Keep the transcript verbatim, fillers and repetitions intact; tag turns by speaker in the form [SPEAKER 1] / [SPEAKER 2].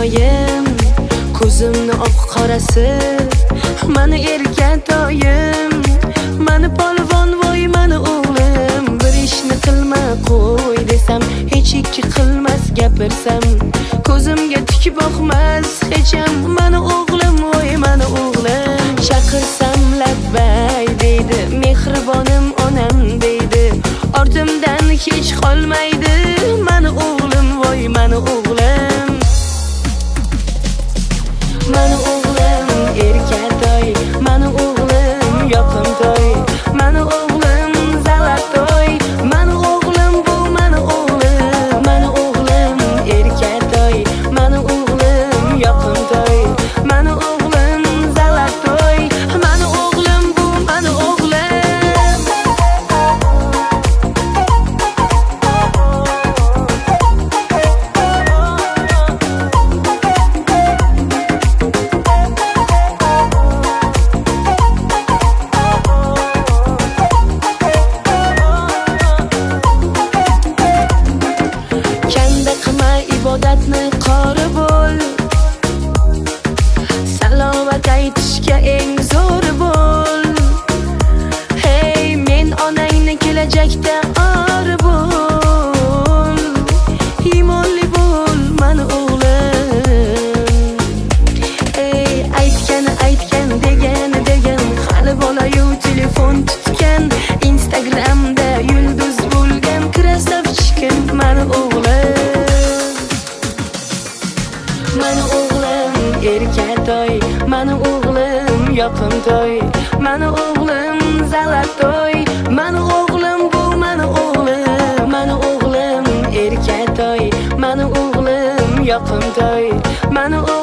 [SPEAKER 1] toyim, ko'zimni oq qorasi, mani erkatoyim, mani polvon voy mani o'g'lim. Bir ishni qilma qo'y desam, hech ikki qilmas gapirsam, ko'zimga tik boqmas hecham. Mani o'g'lim voy mani o'g'lim. Chaqirsam labbay deydi, mehribonim onam deydi, ortimdan hech qolmaydi. Mani o'g'lim voy mani o'g'lim. Mani o'g'lim erkatoy, mani o'g'lim yoqimtoy, mani o'g'lim zalatoy, mani o'g'lim bu mani o'g'lim. Mani o'g'lim erkatoy, mani o'g'lim yoqimtoy, mani o'g'lim zalatoy, mani o'g'lim bu mani o'g'lim. Kanda qilma ibodatni qori bo'l, salovat aytishga eng zo'r bo'l. Hey men onangni kelajakda or bo'l, iymonli bo'l mani o'g'lim. Hey aytgani aytgan, degani degan, hali bolayu telefon tutgan, Instagramda yulduz bo'lgan krasavchikim mani o'g'lim. Mani o'g'lim erkatoy, mani o'g'lim yoqimtoy, mani o'g'lim zalatoy, mani o'g'lim bu mani o'g'lim. Mani o'g'lim erkatoy, mani o'g'lim yoqimtoy, mani o'g'lim